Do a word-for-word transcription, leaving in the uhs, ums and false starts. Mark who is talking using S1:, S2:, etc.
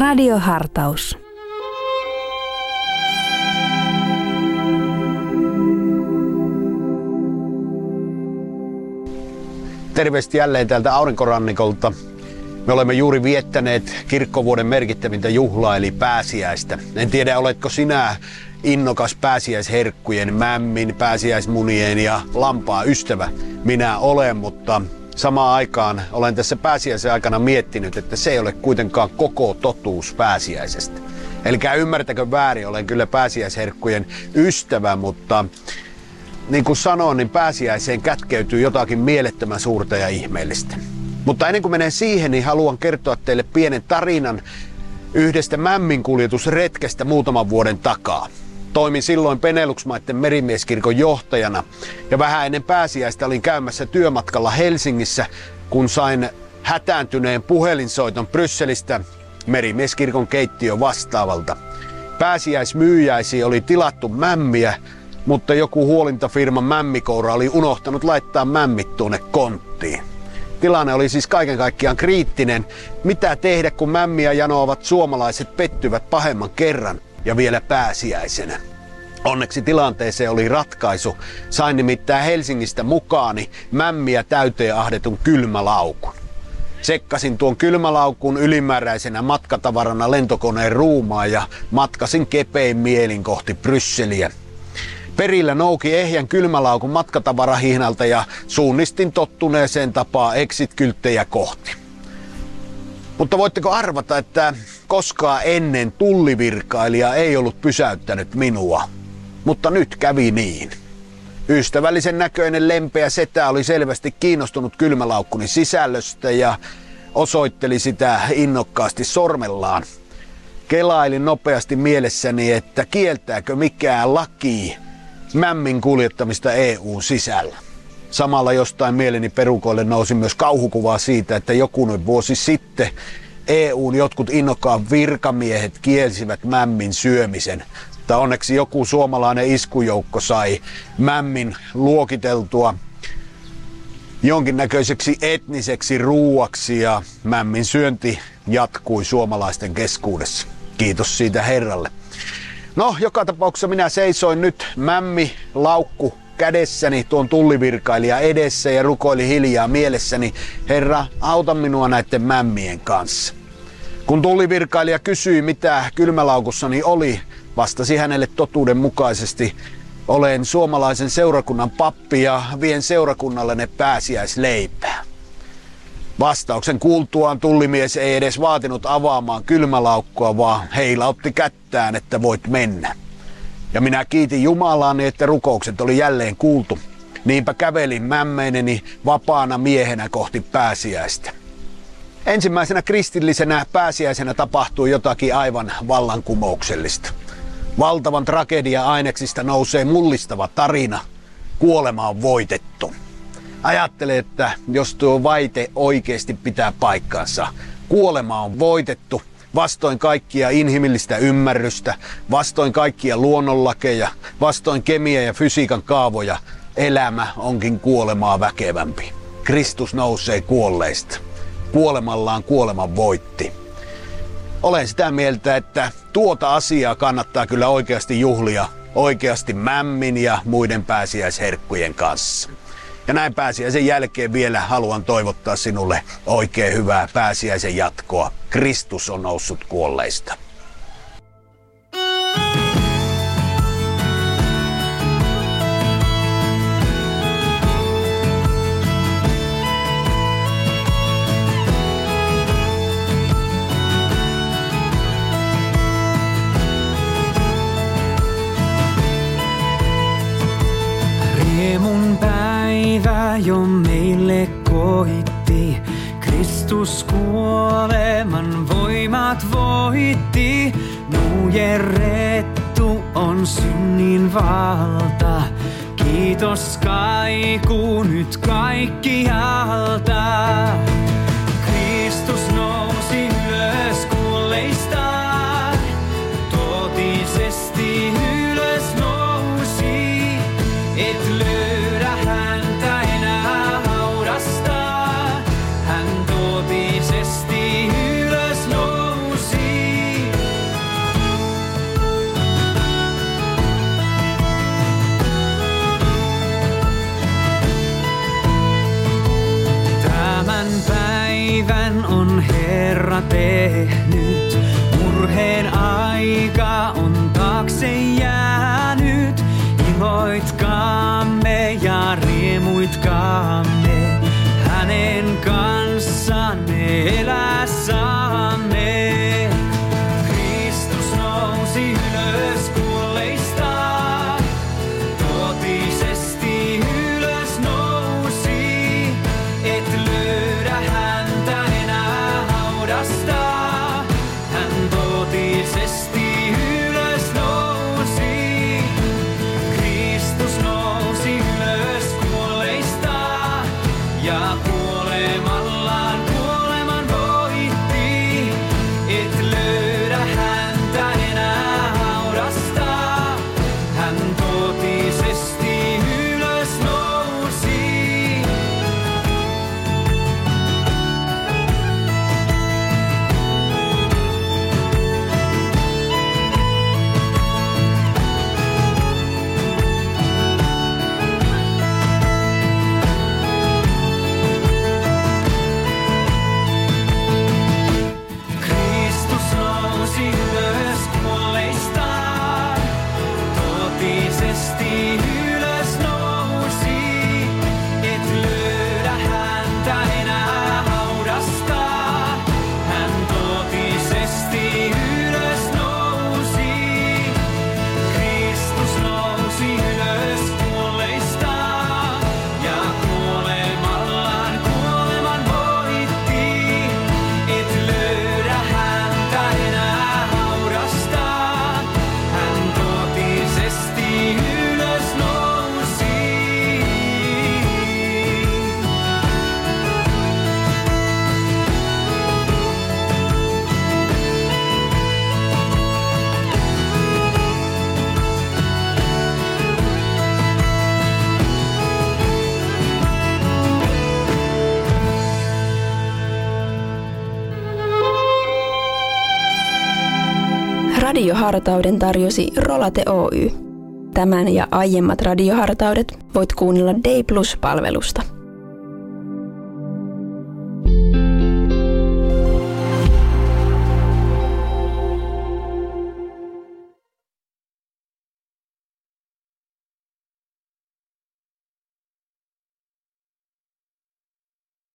S1: Radiohartaus.
S2: Terveesti jälleen täältä aurinkorannikolta. Me olemme juuri viettäneet kirkkovuoden merkittävintä juhlaa eli pääsiäistä. En tiedä, oletko sinä innokas pääsiäisherkkujen, mämmin, pääsiäismunien ja lampaa ystävä. Minä olen, mutta samaan aikaan olen tässä pääsiäisen aikana miettinyt, että se ei ole kuitenkaan koko totuus pääsiäisestä. Eli ymmärtäkö väärin, olen kyllä pääsiäisherkkujen ystävä, mutta niin kuin sanoin, niin pääsiäiseen kätkeytyy jotakin mielettömän suurta ja ihmeellistä. Mutta ennen kuin menen siihen, niin haluan kertoa teille pienen tarinan yhdestä mämminkuljetusretkestä muutaman vuoden takaa. Toimin silloin Benelux-maiden merimieskirkon johtajana ja vähän ennen pääsiäistä olin käymässä työmatkalla Helsingissä, kun sain hätääntyneen puhelinsoiton Brysselistä merimieskirkon keittiön vastaavalta. Pääsiäismyyjäisiin oli tilattu mämmiä, mutta joku huolintafirman mämmikoura oli unohtanut laittaa mämmit tuonne konttiin. Tilanne oli siis kaiken kaikkiaan kriittinen. Mitä tehdä, kun mämmiä janoavat suomalaiset pettyvät pahemman kerran ja vielä pääsiäisenä? Onneksi tilanteeseen oli ratkaisu. Sain nimittäin Helsingistä mukaani mämmiä täyteen ahdetun kylmälaukun. Sekkasin tuon kylmälaukun ylimääräisenä matkatavarana lentokoneen ruumaan ja matkasin kepein mielin kohti Brysseliä. Perillä nouki ehjän kylmälaukun matkatavarahihnalta ja suunnistin tottuneeseen tapaan exit-kylttejä kohti. Mutta voitteko arvata, että koskaan ennen tullivirkailija ei ollut pysäyttänyt minua? Mutta nyt kävi niin. Ystävällisen näköinen lempeä setä oli selvästi kiinnostunut kylmälaukkuni sisällöstä ja osoitteli sitä innokkaasti sormellaan. Kelailin nopeasti mielessäni, että kieltääkö mikään laki mämmin kuljettamista E U:n sisällä. Samalla jostain mieleni perukoille nousi myös kauhukuvaa siitä, että jokunen vuosi sitten E U:n jotkut innokkaan virkamiehet kielsivät mämmin syömisen. Mutta onneksi joku suomalainen iskujoukko sai mämmin luokiteltua jonkinnäköiseksi etniseksi ruuaksi ja mämmin syönti jatkui suomalaisten keskuudessa. Kiitos siitä Herralle. No, joka tapauksessa minä seisoin nyt mämmi laukku kädessäni tuon tullivirkailija edessä ja rukoili hiljaa mielessäni, Herra, auta minua näiden mämmien kanssa. Kun tullivirkailija kysyi, mitä kylmälaukussani oli, vastasi hänelle totuuden mukaisesti, olen suomalaisen seurakunnan pappi ja vien seurakunnallenne pääsiäisleipää. Vastauksen kuultuaan tullimies ei edes vaatinut avaamaan kylmälaukkua, vaan heilautti kättään, että voit mennä. Ja minä kiitin Jumalaani, että rukoukset oli jälleen kuultu. Niinpä kävelin mämmeineni vapaana miehenä kohti pääsiäistä. Ensimmäisenä kristillisenä pääsiäisenä tapahtui jotakin aivan vallankumouksellista. Valtavan tragedia-aineksista nousee mullistava tarina. Kuolema on voitettu. Ajattele, että jos tuo väite oikeasti pitää paikkansa, kuolema on voitettu vastoin kaikkia inhimillistä ymmärrystä, vastoin kaikkia luonnonlakeja, vastoin kemian ja fysiikan kaavoja, elämä onkin kuolemaa väkevämpi. Kristus nousee kuolleista. Kuolemallaan kuoleman voitti. Olen sitä mieltä, että tuota asiaa kannattaa kyllä oikeasti juhlia, oikeasti mämmin ja muiden pääsiäisherkkujen kanssa. Ja näin pääsiäisen jälkeen vielä haluan toivottaa sinulle oikein hyvää pääsiäisen jatkoa. Kristus on noussut kuolleista.
S3: Riemun päivä jo meille koitti, Kristus kuoleman voimat voitti. Nujerrettu on synnin valta, kiitos kaiku nyt kaikkialta. Kristus nousi ylös kuolleista, totisesti ylös nousi, et löydä häntä enää haudasta. Hän totisesti ylös nousi. Herra tehnyt. Murheen aika on taakse jäänyt. Iloitkaamme ja riemuitkaamme. Hänen kanssaan me elää saamme. Kristus nousi ylös kuolleista. Totisesti ylös nousi. Et löydä häntä enää haudasta. Hän totisesti ylös nousi. Kristus nousi ylös kuolleista. Ja kuolemallaan kuoleman voitti. Et löydä häntä enää haudasta. Hän totisesti ylös nousi. Kristus nousi ylös kuolleista. Totisesti ylös nousi. Et löydä häntä enää haudasta. Hän totisesti ylös nousi. Kristus nousi ylös kuolleista. Ja kuolemallaan kuoleman voitti. Et löydä häntä enää haudasta. Hän totisesti ylös nousi.
S1: Radiohartauden tarjosi Rolate Oy. Tämän ja aiemmat radiohartaudet voit kuunnella Day Plus-palvelusta.